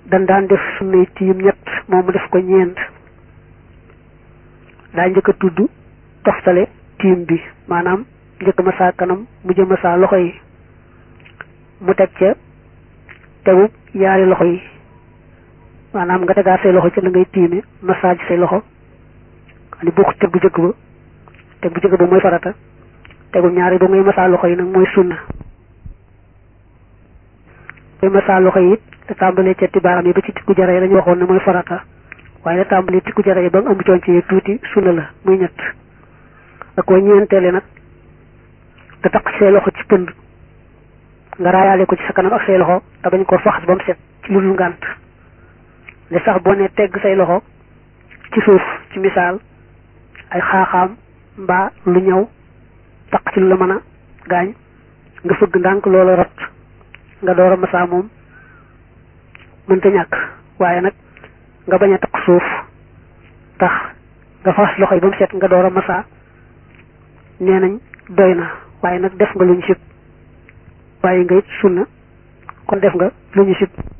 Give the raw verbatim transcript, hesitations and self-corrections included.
dan daan def sunnay tiim ñett moom mu def ko ñeent daa njëkk a tudd toftale tiim bi maanaam njëkk masaa kanam mujj masaa loxo yi mu teg ca tegu yaari loxo yi maanaam nga tegaat say loxo ci la ngay tiime masaa ci say loxo xam ne bokk teg bu njëkk ba teg bu njëkk ba mooy farata tegu ñaari ba ngay masaa loxo yi nag mooy sunna mooy masaa loxo yi it te tàmbalee ca tibaaram yi ba ci tikku jara yi dañu waxoon ne mooy farata waaye la tàmbalee tikku jara yi ba nga am conc yi tuuti sunna la muy ñett da ko ñeenteele nag te taq say loxo ci pënd nga raayaale ko ci sa kanam ak say loxo te bañ ko faxas ba mu set ci lu dul ngànt li sax boo ne tegg say loxo ci suuf ci misaal ay xaaxaam mbaa lu ñëw taq ci lu la mën a gaañ nga fëgg ndànk loola rot nga door a masaa moom mënta ñàkk waaye nag nga bañ a taq suuf tax nga fas loxo yi ba mu set nga door a masaa nee nañ doy na waaye nag def nga lu ñu sib waaye nga it sunna kon def nga lu ñu sib